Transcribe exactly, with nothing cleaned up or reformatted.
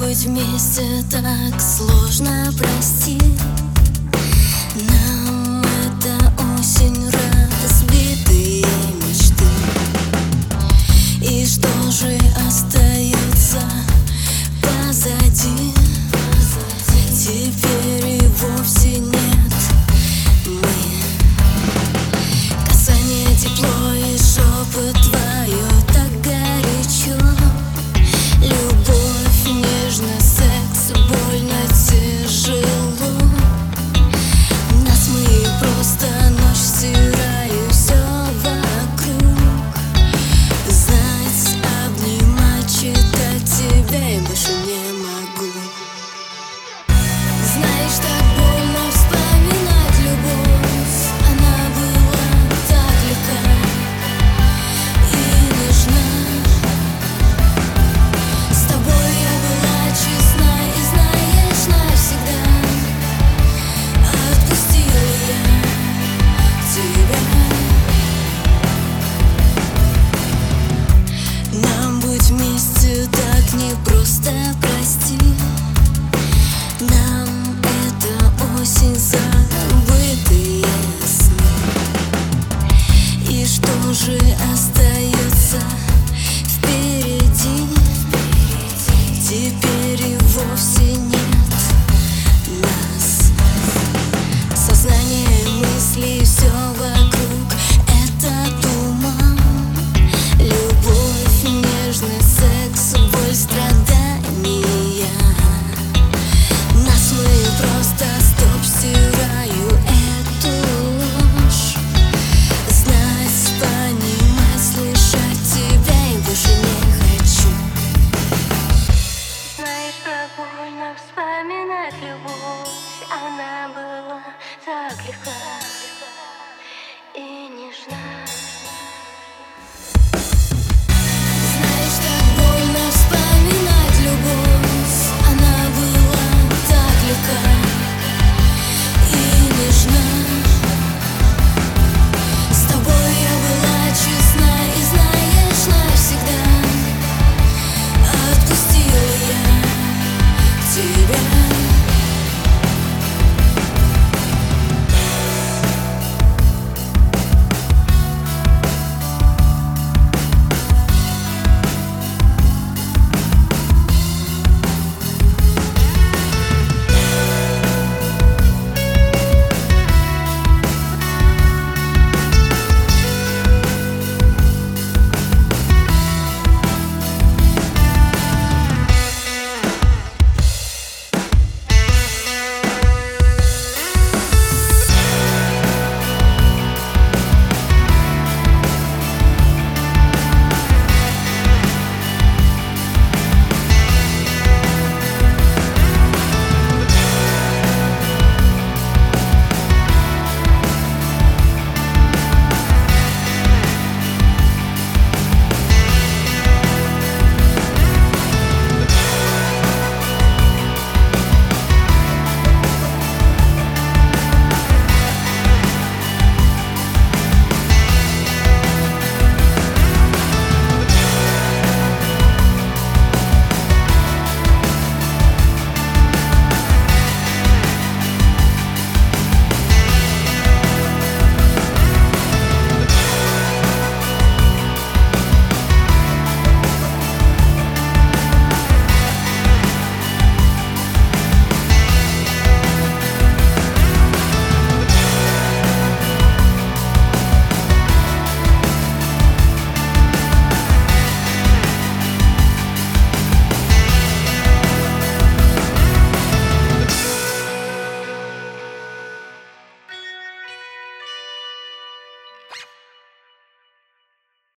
быть вместе так сложно, прости. Нам эта осень разбитые мечты. И что же остается позади? Теперь и вовсе нет мы. Касание тепло и шепот твое так горячо. Любовь, нежный секс, больно тяжело. Нас мы просто ночь стираю все вокруг. Знать, обнимать, читать тебя я больше не могу. Знаешь, так больно вспоминать любовь. Она была так легка и нежна. С тобой я была честна и, знаешь, навсегда отпустила я тебя. Нам быть вместе так непросто, прости. Нам эта осень забытые сны. И что же остается впереди? Теперь и вовсе нет нас. Сознание мыслей, все вокруг — это туман. Любовь, нежный секс, боль, страдания. Нас мы просто стоп, стираю эту ложь. Знать, понимать, слышать тебя я больше не хочу. Знаешь, как больно вспоминать любовь. Она была так легка